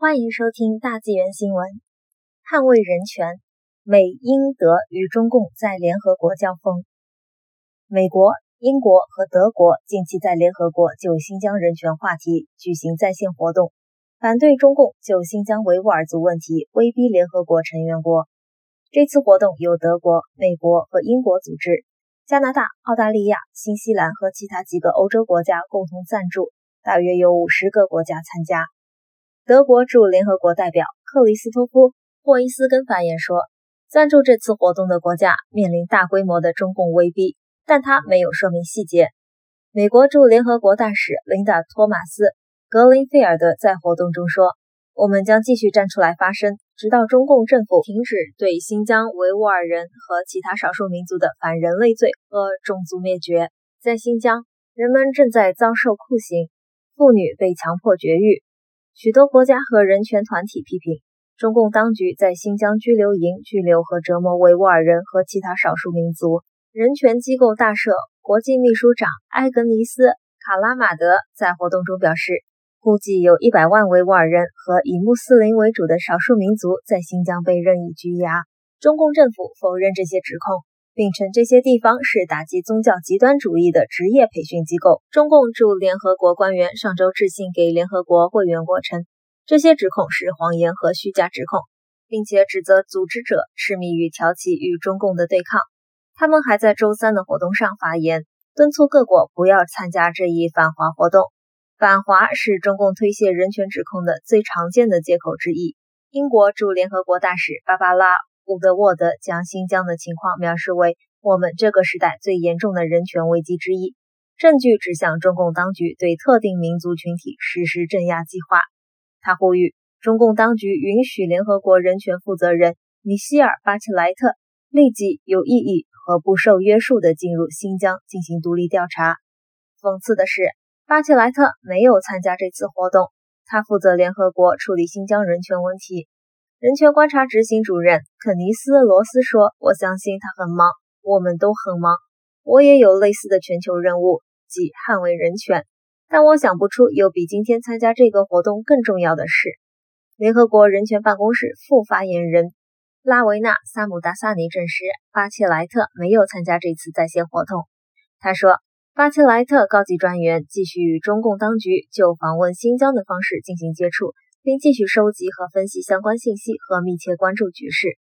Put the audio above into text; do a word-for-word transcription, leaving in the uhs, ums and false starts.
欢迎收听大纪元新闻。捍卫人权，美、英、德与中共在联合国交锋。美国、英国和德国近期在联合国就新疆人权话题举行在线活动，反对中共就新疆维吾尔族问题威逼联合国成员国。这次活动由德国、美国和英国组织，加拿大、澳大利亚、新西兰和其他几个欧洲国家共同赞助，大约有五十个国家参加。德国驻联合国代表克里斯托夫·霍伊斯根发言说，赞助这次活动的国家面临大规模的中共威逼，但他没有说明细节。美国驻联合国大使琳达·托马斯·格林菲尔德在活动中说，我们将继续站出来发声，直到中共政府停止对新疆维吾尔人和其他少数民族的反人类罪和种族灭绝。在新疆，人们正在遭受酷刑，妇女被强迫绝育。许多国家和人权团体批评中共当局在新疆拘留营拘留和折磨维吾尔人和其他少数民族。人权机构大社国际秘书长埃格尼斯·卡拉马德在活动中表示，估计有一百万维吾尔人和以穆斯林为主的少数民族在新疆被任意拘押。中共政府否认这些指控，并称这些地方是打击宗教极端主义的职业培训机构。中共驻联合国官员上周致信给联合国会员国称，这些指控是谎言和虚假指控，并且指责组织者痴迷于挑起与中共的对抗。他们还在周三的活动上发言，敦促各国不要参加这一反华活动。反华是中共推卸人权指控的最常见的借口之一。英国驻联合国大使芭芭拉·伍德沃德将新疆的情况描述为我们这个时代最严重的人权危机之一，证据指向中共当局对特定民族群体实施镇压计划。他呼吁中共当局允许联合国人权负责人米歇尔·巴切莱特立即有意义和不受约束地进入新疆进行独立调查。讽刺的是，巴切莱特没有参加这次活动，他负责联合国处理新疆人权问题。人权观察执行主任肯尼斯·罗斯说，我相信他很忙，我们都很忙，我也有类似的全球任务，即捍卫人权，但我想不出有比今天参加这个活动更重要的事。联合国人权办公室副发言人拉维纳·萨姆达萨尼证实，巴切莱特没有参加这次在线活动。他说，巴切莱特高级专员继续与中共当局就访问新疆的方式进行接触，并继续收集和分析相关信息和密切关注局势。